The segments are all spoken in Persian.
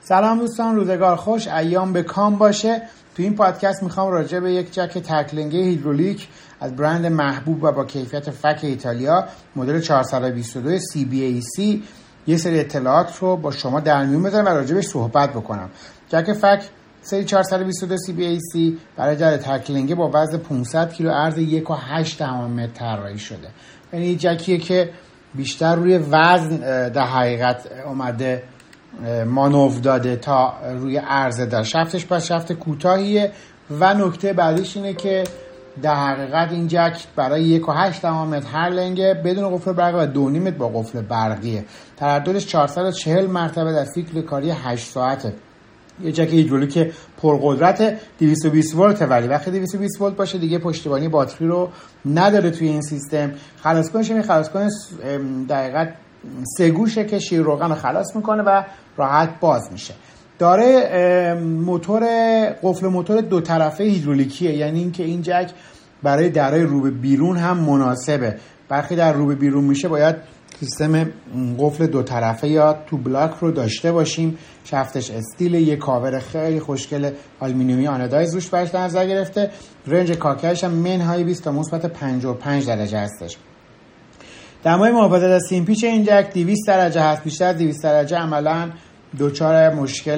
سلام دوستان، روزگار خوش، ایام به کام باشه. تو این پادکست میخوام راجع به یک جک تکلنگی هیدرولیک از برند محبوب و با کیفیت فک ایتالیا مدل 422 CBAC یه سری اطلاعات رو با شما در میون بذارم و راجع بهش صحبت بکنم. جک فک سری 422 CBAC برای جک تکلنگی با وزن 500 کیلو عرض 1.8 متر طراحی شده. یعنی جکیه که بیشتر روی وزن در حقیقت اومده مانور داده تا روی عرضه در شفتش. پس شفت کوتاهیه و نکته بعدیش اینه که در حقیقت این جک برای 1.8 متر هر لنگه بدون قفل برقی و 2.5 متر با قفل برقیه. ترددش 440 مرتبه در سیکل کاری 8 ساعته. یه جک هیدرولیک پرقدرت 220 ولت، ولی وقتی 220 ولت باشه دیگه پشتیبانی باتری رو نداره توی این سیستم. خلاصکنش این خلاصکن دقیقاً سه گوشه که شیر روغن رو خلاص میکنه و راحت باز میشه. داره قفل موتور دو طرفه هیدرولیکیه، یعنی اینکه این جک برای درای رو به بیرون هم مناسبه. برخی در رو به بیرون میشه باید سیستم قفل دو طرفه یا تو بلاک رو داشته باشیم. شفتش استیل، یه کاور خیلی خوشگل آلومینیومی آنودایز روش برش در نظر گرفته. رنج کاکرش هم منهای 20 تا مثبت 55 درجه هستش. در مورد محافظت از سیم پیچ این جک 200 درجه هست. بیشتر از 200 درجه عملاً دوچار مشکل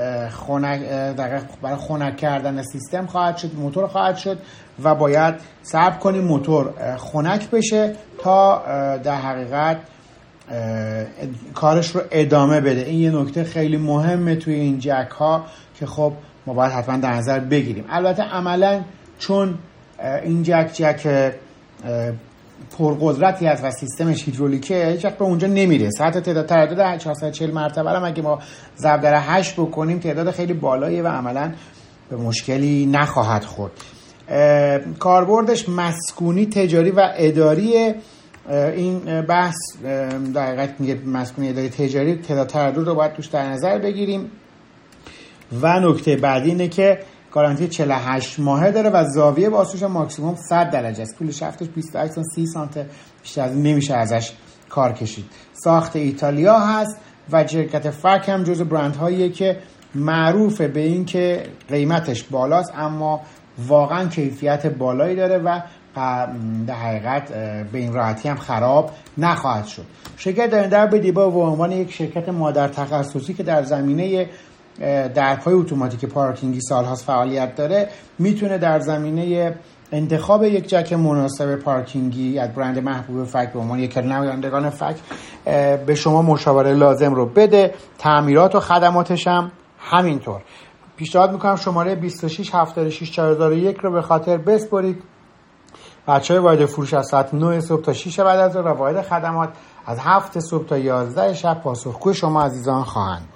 برای خنک کردن سیستم خواهد شد، موتور خواهد شد و باید صبر کنیم موتور خنک بشه تا در حقیقت کارش رو ادامه بده. این یه نکته خیلی مهمه توی این جک ها که خب ما باید حتما در نظر بگیریم. البته عملاً چون این جک پرقدرتی هست و سیستمش هیدرولیکه، هیچ وقت به اونجا نمیره. سطح تعداد تردد 440 مرتبه هم اگه ما ضرب در 8 بکنیم تعداد خیلی بالاییه و عملاً به مشکلی نخواهد خورد. کاربردش مسکونی، تجاری و اداری. این بحث در حقیقت میگه مسکونی، اداری، تجاری. تعداد تردد رو باید توش در نظر بگیریم. و نکته بعدی اینه که گارانتی 48 ماهه داره و زاویه بازش ماکسیمم 100 درجه است. طول شفتش 28 تا 30 سانته، بیشتر از این نمیشه ازش کار کشید. ساخت ایتالیا هست و شرکت فک هم جزو برندهاییه که معروفه به این که قیمتش بالاست اما واقعا کیفیت بالایی داره و در حقیقت به این راحتی هم خراب نخواهد شد. شرکت در بدیبا به عنوان یک شرکت مادر تخصصی که در زمینه درپای اتوماتیک پارکینگی سالهاست فعالیت داره، میتونه در زمینه انتخاب یک جک مناسب پارکینگی از برند محبوب فک به عنوان یک نمایندگان فک به شما مشاوره لازم رو بده. تعمیرات و خدماتش هم همینطور. پیشنهاد میکنم شماره 26764001 رو به خاطر بسپرید. بچه‌های واحد فروش از ساعت 9 صبح تا 6 بعد از ظهر و واحد خدمات از 7 صبح تا 11 شب پاسخگوی شما عزیزان خواهند.